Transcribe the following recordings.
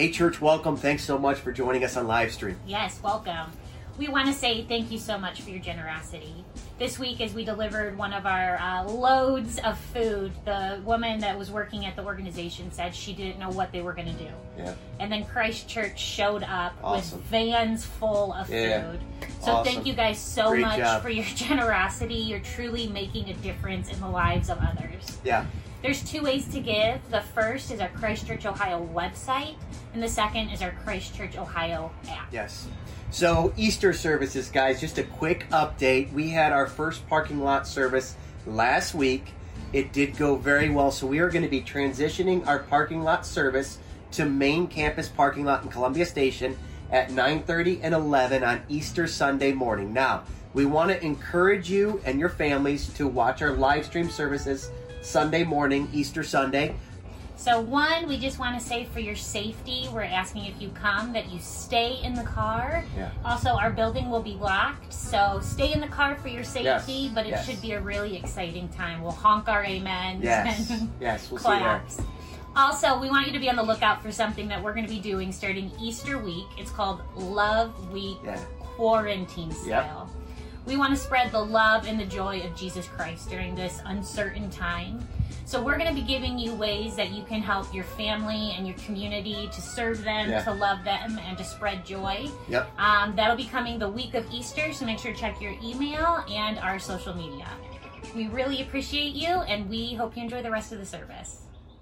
Hey, church, welcome. Thanks so much for joining us on live stream. Yes, welcome. We want to say thank you so much for your generosity. This week, as we delivered one of our loads of food, the woman that was working at the organization said she didn't know what they were going to do. Yeah. And then Christ Church showed up Awesome. with vans full of food. So Awesome. thank you guys so Great much job. for your generosity. You're truly making a difference in the lives of others. Yeah. There's two ways to give. The first is our Christ Church Ohio website, and the second is our Christ Church Ohio app. Yes. So, Easter services, guys, just a quick update. We had our first parking lot service last week. It did go very well, so we are going to be transitioning our parking lot service to main campus parking lot in Columbia Station at 9:30 and 11 on Easter Sunday morning. Now, we want to encourage you and your families to watch our live stream services Sunday morning, Easter Sunday. So one, we just want to say for your safety, we're asking if you come that you stay in the car. Yeah. Also, our building will be locked, so stay in the car for your safety, Yes. but it Yes. should be a really exciting time. We'll honk our amens Yes. and Yes, we'll see you there. claps. Also, we want you to be on the lookout for something that we're going to be doing starting Easter week. It's called Love Week Quarantine Style. We want to spread the love and the joy of Jesus Christ during this uncertain time. So we're going to be giving you ways that you can help your family and your community to serve them, to love them, and to spread joy. Yep. That'll be coming the week of Easter, so make sure to check your email and our social media. We really appreciate you, and we hope you enjoy the rest of the service.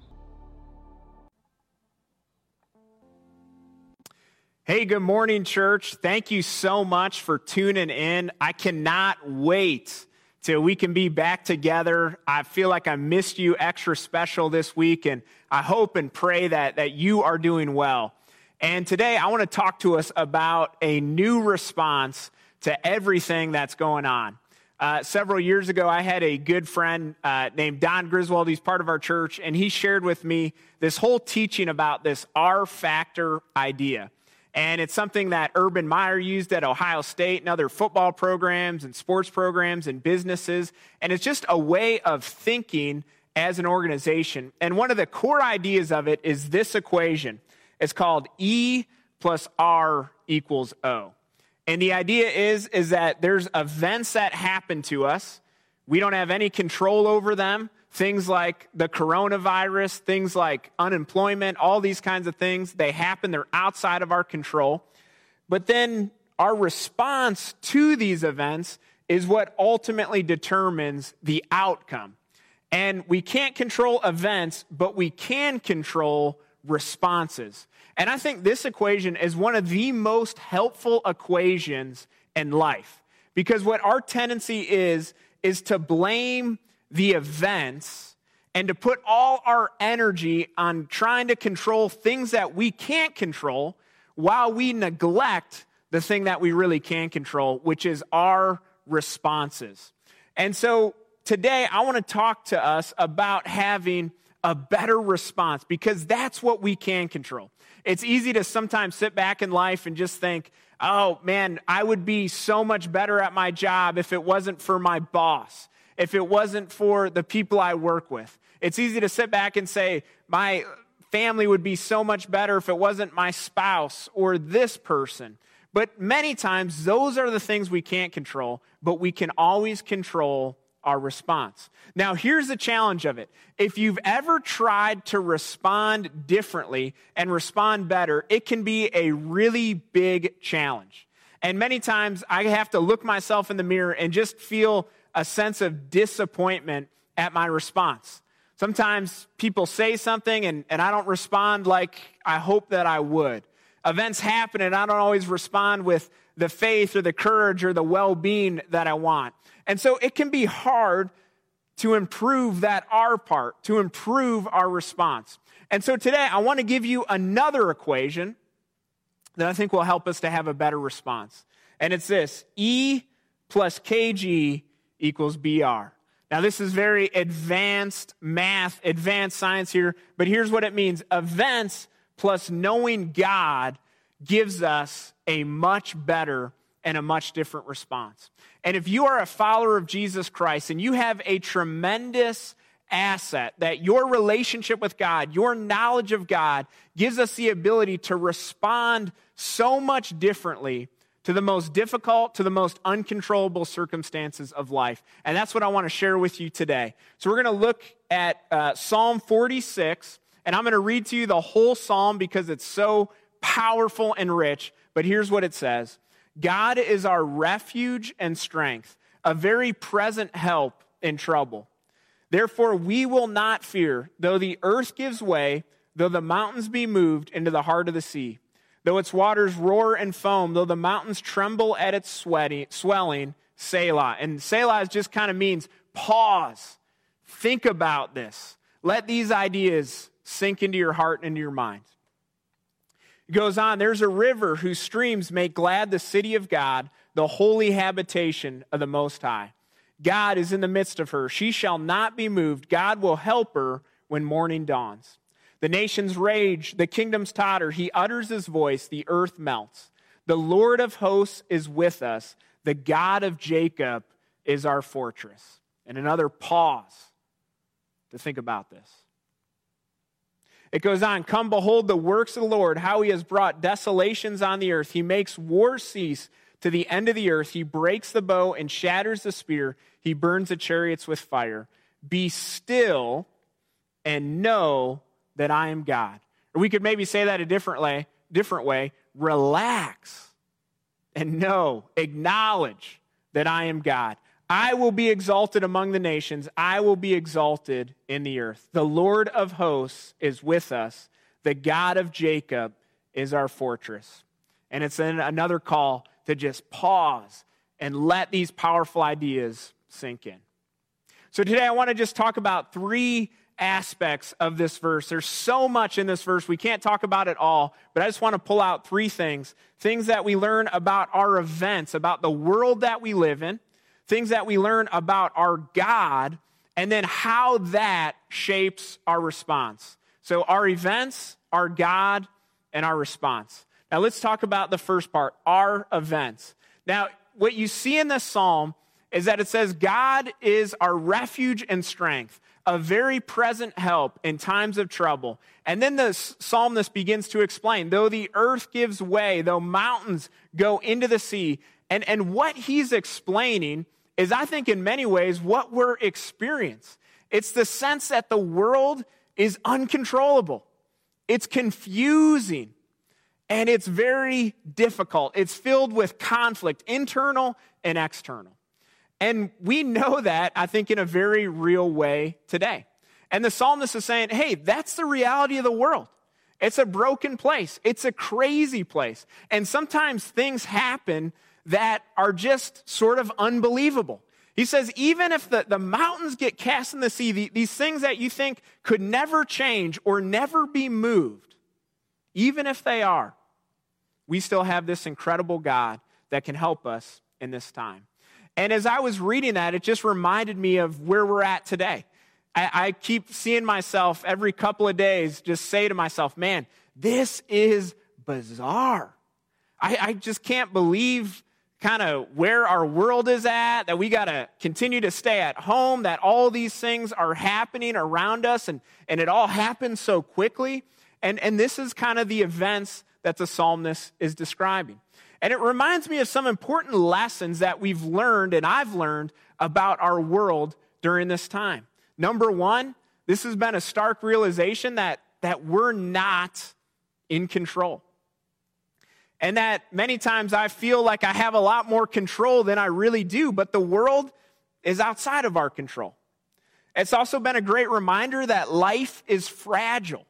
Hey, good morning, church. Thank you so much for tuning in. I cannot wait till we can be back together. I feel like I missed you extra special this week, and I hope and pray that you are doing well. And today I want to talk to us about a new response to everything that's going on. Several years ago, I had a good friend named Don Griswold. He's part of our church, and he shared with me this whole teaching about this R-factor idea. And it's something that Urban Meyer used at Ohio State and other football programs and sports programs and businesses. And it's just a way of thinking as an organization. And one of the core ideas of it is this equation. It's called E plus R equals O. And the idea is that there's events that happen to us. We don't have any control over them. Things like the coronavirus, things like unemployment, all these kinds of things, they happen, they're outside of our control. But then our response to these events is what ultimately determines the outcome. And we can't control events, but we can control responses. And I think this equation is one of the most helpful equations in life. Because what our tendency is to blame the events and to put all our energy on trying to control things that we can't control while we neglect the thing that we really can control, which is our responses. And so today I want to talk to us about having a better response, because that's what we can control. It's easy to sometimes sit back in life and just think, oh man, I would be so much better at my job if it wasn't for my boss, if it wasn't for the people I work with. It's easy to sit back and say, my family would be so much better if it wasn't my spouse or this person. But many times, those are the things we can't control, but we can always control our response. Now, here's the challenge of it. If you've ever tried to respond differently and respond better, it can be a really big challenge. And many times, I have to look myself in the mirror and just feel a sense of disappointment at my response. Sometimes people say something and I don't respond like I hope that I would. Events happen and I don't always respond with the faith or the courage or the well-being that I want. And so it can be hard to improve that R part, to improve our response. And so today I want to give you another equation that I think will help us to have a better response. And it's this: E plus KG equals BR. Now, this is very advanced math, advanced science here, but here's what it means. Events plus knowing God gives us a much better and a much different response. And if you are a follower of Jesus Christ and you have a tremendous asset, that your relationship with God, your knowledge of God, gives us the ability to respond so much differently to the most difficult, to the most uncontrollable circumstances of life. And that's what I want to share with you today. So we're going to look at Psalm 46, and I'm going to read to you the whole psalm because it's so powerful and rich. But here's what it says. God is our refuge and strength, a very present help in trouble. Therefore, we will not fear, though the earth gives way, though the mountains be moved into the heart of the sea, though its waters roar and foam, though the mountains tremble at its swelling, Selah. And Selah just kind of means pause. Think about this. Let these ideas sink into your heart and into your mind. It goes on, there's a river whose streams make glad the city of God, the holy habitation of the Most High. God is in the midst of her. She shall not be moved. God will help her when morning dawns. The nations rage, the kingdoms totter. He utters his voice, the earth melts. The Lord of hosts is with us. The God of Jacob is our fortress. And another pause to think about this. It goes on, come behold the works of the Lord, how he has brought desolations on the earth. He makes war cease to the end of the earth. He breaks the bow and shatters the spear. He burns the chariots with fire. Be still and know that I am God. Or we could maybe say that a different way. Relax and know, acknowledge that I am God. I will be exalted among the nations. I will be exalted in the earth. The Lord of hosts is with us. The God of Jacob is our fortress. And it's then another call to just pause and let these powerful ideas sink in. So today I want to just talk about three aspects of this verse. There's so much in this verse. We can't talk about it all, but I just want to pull out three things. Things that we learn about our events, about the world that we live in, things that we learn about our God, and then how that shapes our response. So our events, our God, and our response. Now let's talk about the first part, our events. Now, what you see in this psalm is that it says God is our refuge and strength, a very present help in times of trouble. And then the psalmist begins to explain, though the earth gives way, though mountains go into the sea. And what he's explaining is, I think, in many ways, what we're experiencing. It's the sense that the world is uncontrollable. It's confusing. And it's very difficult. It's filled with conflict, internal and external. And we know that, I think, in a very real way today. And the psalmist is saying, hey, that's the reality of the world. It's a broken place. It's a crazy place. And sometimes things happen that are just sort of unbelievable. He says, even if the mountains get cast in the sea, these things that you think could never change or never be moved, even if they are, we still have this incredible God that can help us in this time. And as I was reading that, it just reminded me of where we're at today. I keep seeing myself every couple of days just say to myself, man, this is bizarre. I just can't believe kind of where our world is at, that we got to continue to stay at home, that all these things are happening around us, and it all happens so quickly. And this is kind of the events that the psalmist is describing. And it reminds me of some important lessons that we've learned, and I've learned, about our world during this time. Number one, this has been a stark realization that we're not in control. And that many times I feel like I have a lot more control than I really do, but the world is outside of our control. It's also been a great reminder that life is fragile,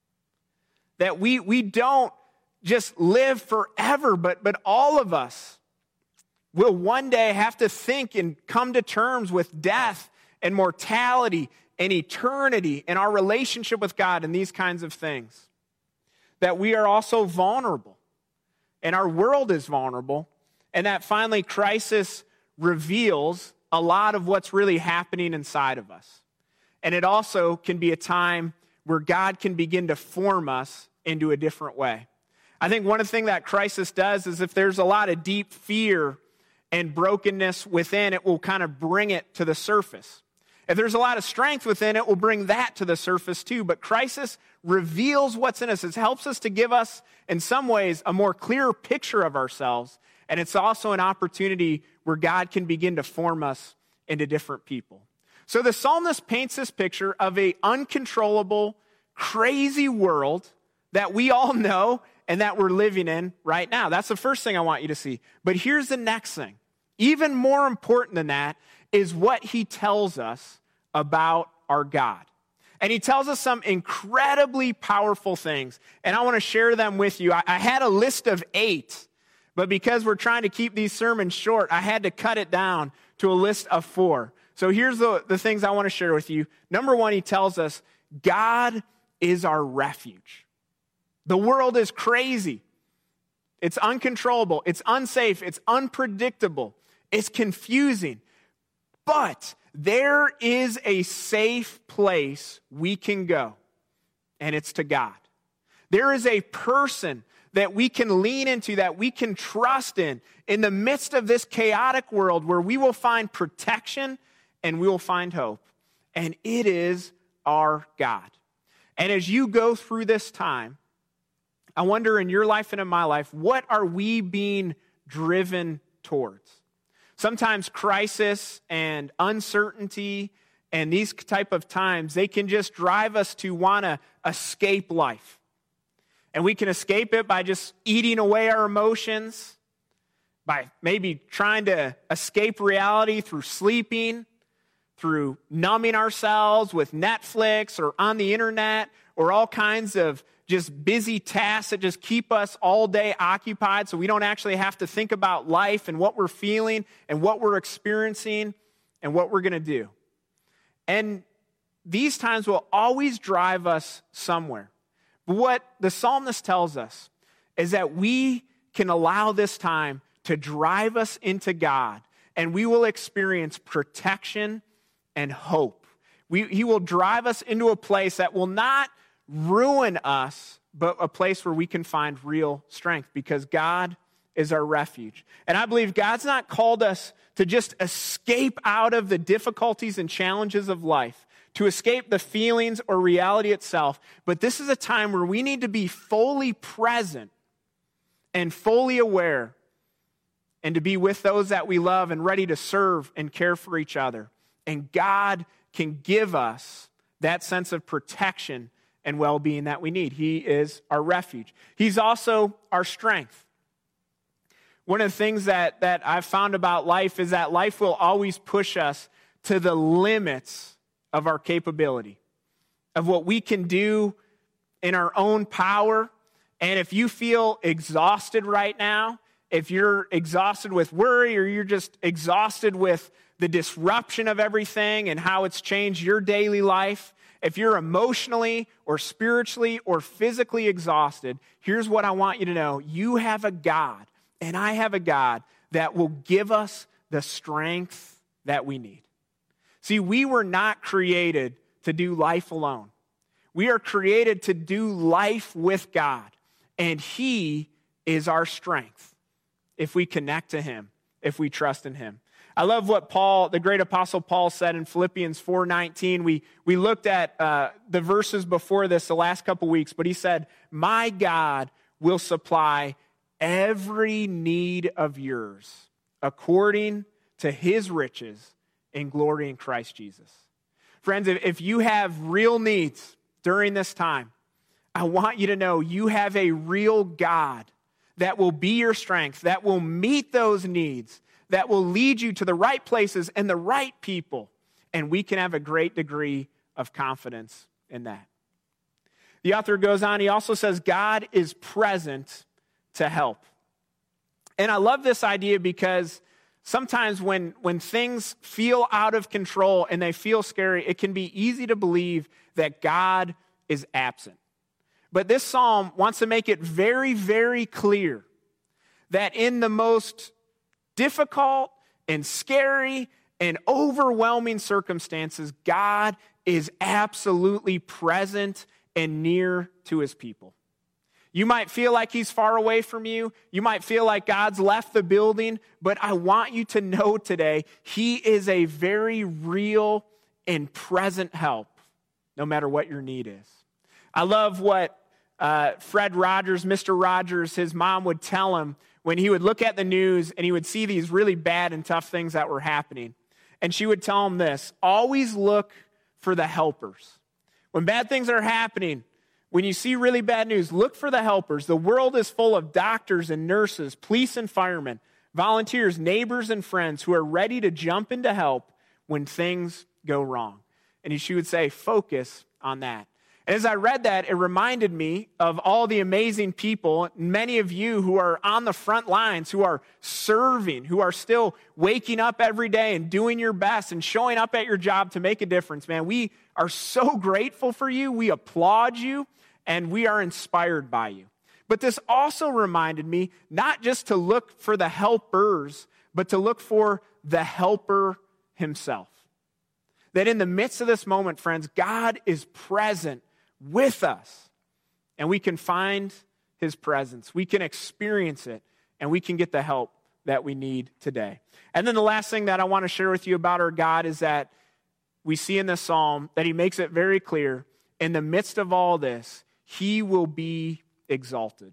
that we don't just live forever, but all of us will one day have to think and come to terms with death and mortality and eternity and our relationship with God and these kinds of things. That we are also vulnerable, and our world is vulnerable, and that finally crisis reveals a lot of what's really happening inside of us. And it also can be a time where God can begin to form us into a different way. I think one of the things that crisis does is if there's a lot of deep fear and brokenness within, it will kind of bring it to the surface. If there's a lot of strength within it, we'll bring that to the surface too. But crisis reveals what's in us. It helps us to give us, in some ways, a more clear picture of ourselves. And it's also an opportunity where God can begin to form us into different people. So the psalmist paints this picture of an uncontrollable, crazy world that we all know and that we're living in right now. That's the first thing I want you to see. But here's the next thing. Even more important than that is what he tells us about our God. And he tells us some incredibly powerful things. And I want to share them with you. I had a list of 8, but because we're trying to keep these sermons short, I had to cut it down to a list of 4. So here's the things I want to share with you. Number 1, he tells us, God is our refuge. The world is crazy. It's uncontrollable. It's unsafe. It's unpredictable. It's confusing. But there is a safe place we can go, and it's to God. There is a person that we can lean into, that we can trust in the midst of this chaotic world, where we will find protection and we will find hope. And it is our God. And as you go through this time, I wonder, in your life and in my life, what are we being driven towards? Sometimes crisis and uncertainty and these type of times, they can just drive us to want to escape life. And we can escape it by just eating away our emotions, by maybe trying to escape reality through sleeping, through numbing ourselves with Netflix or on the internet, or all kinds of just busy tasks that just keep us all day occupied, so we don't actually have to think about life and what we're feeling and what we're experiencing and what we're going to do. And these times will always drive us somewhere. But what the psalmist tells us is that we can allow this time to drive us into God, and we will experience protection and hope. He will drive us into a place that will not ruin us, but a place where we can find real strength, because God is our refuge. And I believe God's not called us to just escape out of the difficulties and challenges of life, to escape the feelings or reality itself, but this is a time where we need to be fully present and fully aware, and to be with those that we love and ready to serve and care for each other. And God can give us that sense of protection and well-being that we need. He is our refuge. He's also our strength. One of the things that I've found about life is that life will always push us to the limits of our capability, of what we can do in our own power. And if you feel exhausted right now, if you're exhausted with worry, or you're just exhausted with the disruption of everything and how it's changed your daily life, if you're emotionally or spiritually or physically exhausted, here's what I want you to know. You have a God, and I have a God, that will give us the strength that we need. See, we were not created to do life alone. We are created to do life with God, and He is our strength if we connect to Him, if we trust in Him. I love what Paul, the great apostle Paul, said in Philippians 4:19. We looked at the verses before this the last couple weeks, but he said, "My God will supply every need of yours according to His riches in glory in Christ Jesus." Friends, if you have real needs during this time, I want you to know you have a real God that will be your strength, that will meet those needs, that will lead you to the right places and the right people, and we can have a great degree of confidence in that. The author goes on, he also says, God is present to help. And I love this idea because sometimes when things feel out of control and they feel scary, it can be easy to believe that God is absent. But this psalm wants to make it very, very clear that in the most difficult and scary and overwhelming circumstances, God is absolutely present and near to His people. You might feel like He's far away from you. You might feel like God's left the building, but I want you to know today, He is a very real and present help, no matter what your need is. I love what Fred Rogers, Mr. Rogers, his mom would tell him when he would look at the news and he would see these really bad and tough things that were happening. And she would tell him this: always look for the helpers. When bad things are happening, when you see really bad news, look for the helpers. The world is full of doctors and nurses, police and firemen, volunteers, neighbors and friends who are ready to jump in to help when things go wrong. And she would say, focus on that. And as I read that, it reminded me of all the amazing people, many of you who are on the front lines, who are serving, who are still waking up every day and doing your best and showing up at your job to make a difference. Man, we are so grateful for you. We applaud you, and we are inspired by you. But this also reminded me not just to look for the helpers, but to look for the helper himself. That in the midst of this moment, friends, God is present with us, and we can find his presence. We can experience it, and we can get the help that we need today. And then the last thing that I want to share with you about our God is that we see in this psalm that he makes it very clear, in the midst of all this, he will be exalted.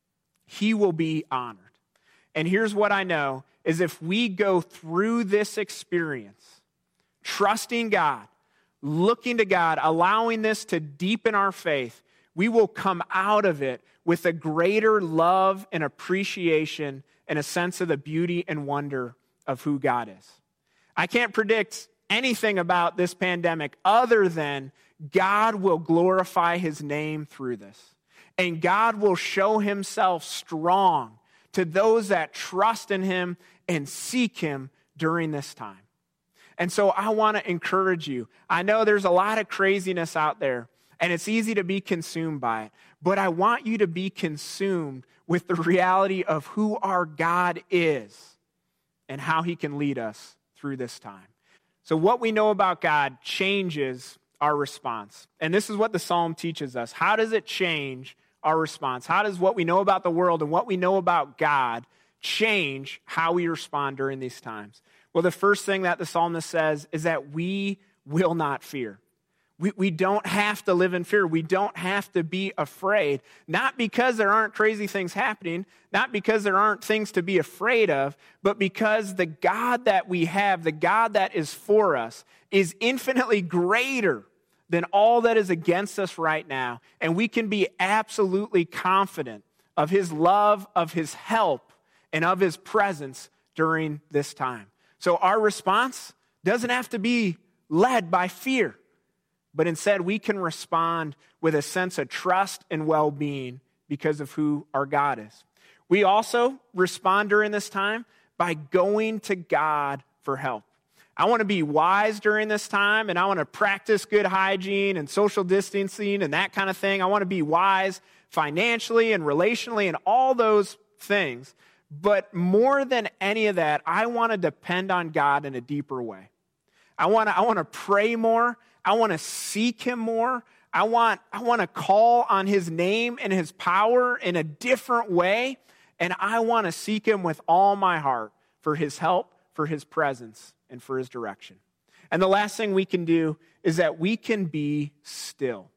He will be honored. And here's what I know, is if we go through this experience, trusting God, looking to God, allowing this to deepen our faith, we will come out of it with a greater love and appreciation and a sense of the beauty and wonder of who God is. I can't predict anything about this pandemic other than God will glorify his name through this. And God will show himself strong to those that trust in him and seek him during this time. And so I want to encourage you. I know there's a lot of craziness out there, and it's easy to be consumed by it. But I want you to be consumed with the reality of who our God is and how he can lead us through this time. So what we know about God changes our response. And this is what the psalm teaches us. How does it change our response? How does what we know about the world and what we know about God change how we respond during these times? Well, the first thing that the psalmist says is that we will not fear. We don't have to live in fear. We don't have to be afraid. Not because there aren't crazy things happening, not because there aren't things to be afraid of, but because the God that we have, the God that is for us, is infinitely greater than all that is against us right now. And we can be absolutely confident of his love, of his help, and of his presence during this time. So our response doesn't have to be led by fear, but instead we can respond with a sense of trust and well-being because of who our God is. We also respond during this time by going to God for help. I want to be wise during this time, and I want to practice good hygiene and social distancing and that kind of thing. I want to be wise financially and relationally and all those things. But more than any of that, I want to depend on God in a deeper way. I want to pray more. I want to seek him more. I want to call on his name and his power in a different way. And I want to seek him with all my heart for his help, for his presence, and for his direction. And the last thing we can do is that we can be still.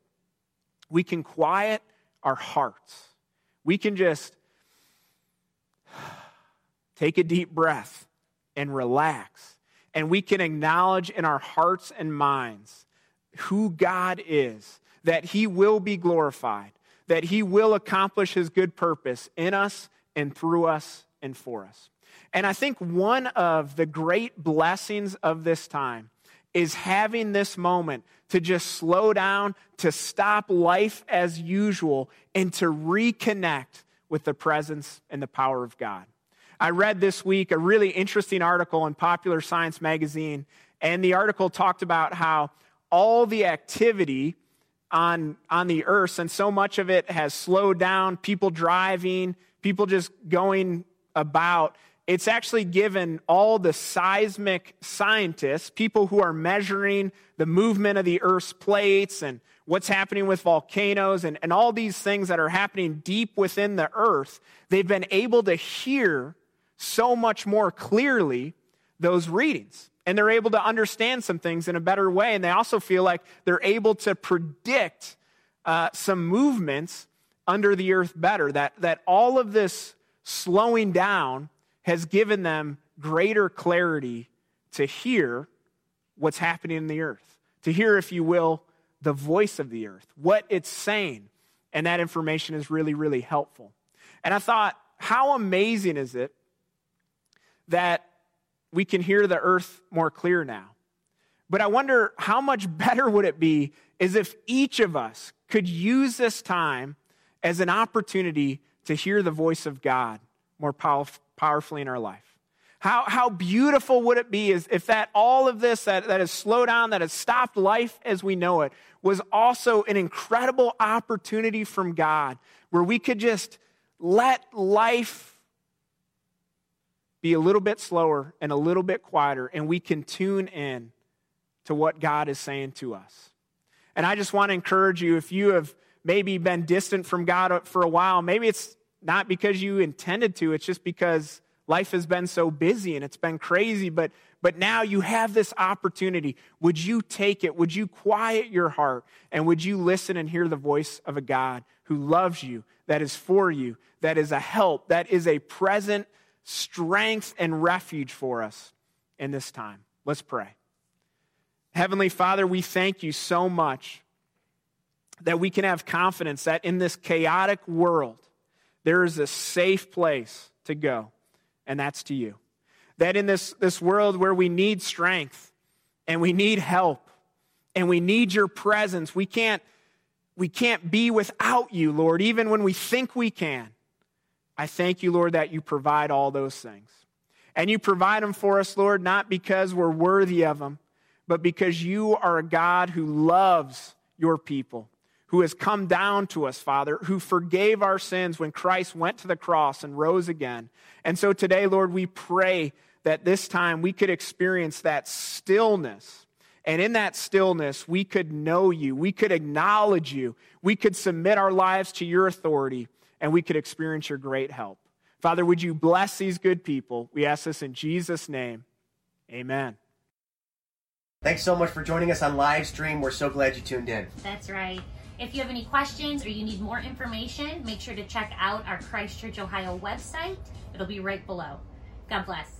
We can quiet our hearts. We can just take a deep breath and relax. And we can acknowledge in our hearts and minds who God is, that he will be glorified, that he will accomplish his good purpose in us and through us and for us. And I think one of the great blessings of this time is having this moment to just slow down, to stop life as usual, and to reconnect with the presence and the power of God. I read this week a really interesting article in Popular Science magazine, and the article talked about how all the activity on the earth, and so much of it has slowed down, people driving, people just going about. It's actually given all the seismic scientists, people who are measuring the movement of the Earth's plates and what's happening with volcanoes and all these things that are happening deep within the earth, they've been able to hear so much more clearly those readings. and they're able to understand some things in a better way. And they also feel like they're able to predict some movements under the earth better, that all of this slowing down has given them greater clarity to hear what's happening in the earth, to hear, if you will, the voice of the earth, what it's saying. And that information is really, really helpful. And I thought, how amazing is it that we can hear the earth more clear now? But I wonder how much better would it be is if each of us could use this time as an opportunity to hear the voice of God more powerfully in our life. How beautiful would it be is if that all of this that has slowed down, that has stopped life as we know it, was also an incredible opportunity from God where we could just let life be a little bit slower and a little bit quieter, and we can tune in to what God is saying to us. And I just want to encourage you, if you have maybe been distant from God for a while, maybe it's not because you intended to, it's just because life has been so busy and it's been crazy, but now you have this opportunity. Would you take it? Would you quiet your heart? And would you listen and hear the voice of a God who loves you, that is for you, that is a help, that is a present strength and refuge for us in this time? Let's pray. Heavenly Father, we thank you so much that we can have confidence that in this chaotic world, there is a safe place to go, and that's to you. That in this world where we need strength and we need help and we need your presence, we can't be without you, Lord, even when we think we can. I thank you, Lord, that you provide all those things. And you provide them for us, Lord, not because we're worthy of them, but because you are a God who loves your people, who has come down to us, Father, who forgave our sins when Christ went to the cross and rose again. And so today, Lord, we pray that this time we could experience that stillness. And in that stillness, we could know you, we could acknowledge you, we could submit our lives to your authority, and we could experience your great help. Father, would you bless these good people? We ask this in Jesus' name. Amen. Thanks so much for joining us on live stream. We're so glad you tuned in. That's right. If you have any questions or you need more information, make sure to check out our Christ Church Ohio website. It'll be right below. God bless.